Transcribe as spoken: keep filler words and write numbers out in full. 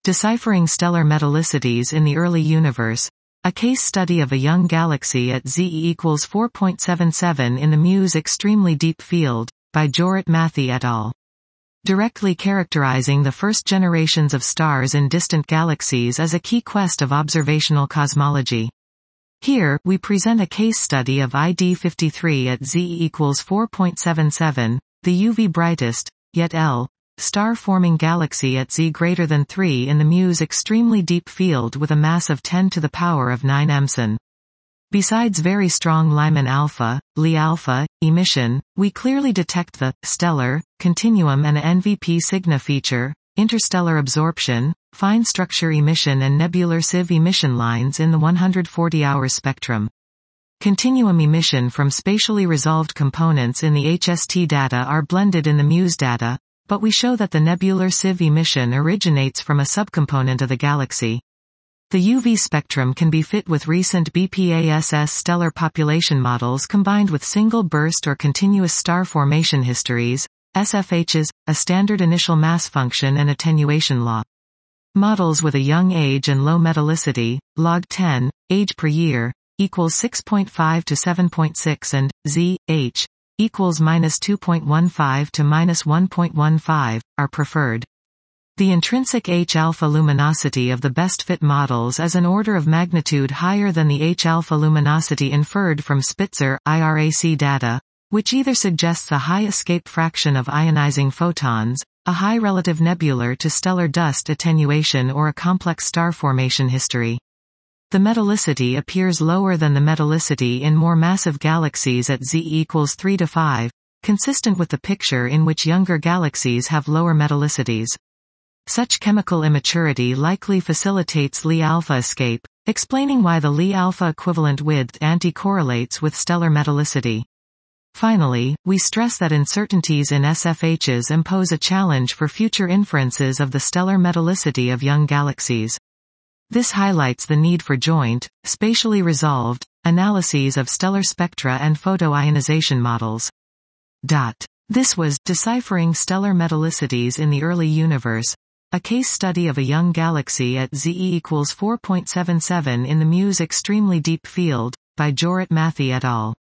Deciphering Stellar Metallicities in the Early Universe, a case study of a young galaxy at Z equals four point seven seven in the Muse Extremely Deep Field, by Jorit Mathi et al. Directly characterizing the first generations of stars in distant galaxies as a key quest of observational cosmology. Here, we present a case study of I D fifty-three at Z equals four point seven seven, the U V brightest, yet L, star-forming galaxy at Z greater than three in the Muse Extremely Deep Field with a mass of ten to the power of nine emson. Besides very strong Lyman alpha, Li alpha, emission, we clearly detect the stellar continuum and a N V P Cygni feature, interstellar absorption, fine structure emission and nebular sieve emission lines in the one hundred forty hours spectrum. Continuum emission from spatially resolved components in the H S T data are blended in the Muse data, but we show that the nebular sieve emission originates from a subcomponent of the galaxy. The U V spectrum can be fit with recent B P A S S stellar population models combined with single burst or continuous star formation histories, S F Hs, a standard initial mass function and attenuation law. Models with a young age and low metallicity, log ten, age per year, equals six point five to seven point six and Z, H, equals minus two point one five to minus one point one five, are preferred. The intrinsic H-alpha luminosity of the best-fit models is an order of magnitude higher than the H-alpha luminosity inferred from Spitzer, I R A C data, which either suggests a high escape fraction of ionizing photons, a high relative nebular to stellar dust attenuation or a complex star formation history. The metallicity appears lower than the metallicity in more massive galaxies at Z equals three to five, consistent with the picture in which younger galaxies have lower metallicities. Such chemical immaturity likely facilitates Li alpha escape, explaining why the Li alpha equivalent width anti-correlates with stellar metallicity. Finally, we stress that uncertainties in S F Hs impose a challenge for future inferences of the stellar metallicity of young galaxies. This highlights the need for joint, spatially resolved, analyses of stellar spectra and photoionization models. Dot. This was Deciphering Stellar Metallicities in the Early Universe, a case study of a young galaxy at Z equals four point seven seven in the Muse Extremely Deep Field, by Jorit Mathi et al.